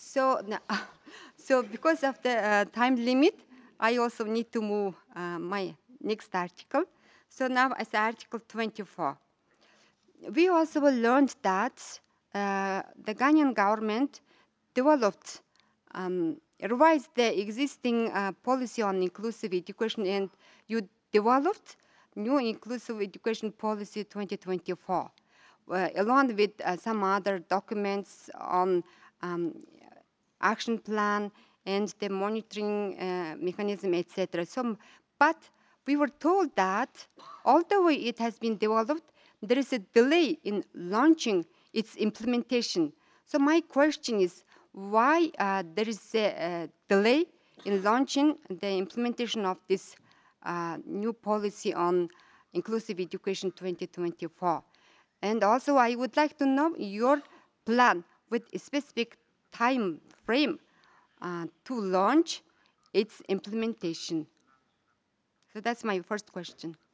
So, so because of the time limit, I also need to move my next article. So now it's Article 24. We also learned that the Ghanaian government developed, revised the existing policy on inclusive education, and you developed new inclusive education policy 2024, along with some other documents on um, action plan and the monitoring mechanism, etc. So, but we were told that although it has been developed, there is a delay in launching its implementation. So my question is, why there is a delay in launching the implementation of this new policy on inclusive education 2024? And also, I would like to know your plan with a specific time frame to launch its implementation. So that's my first question.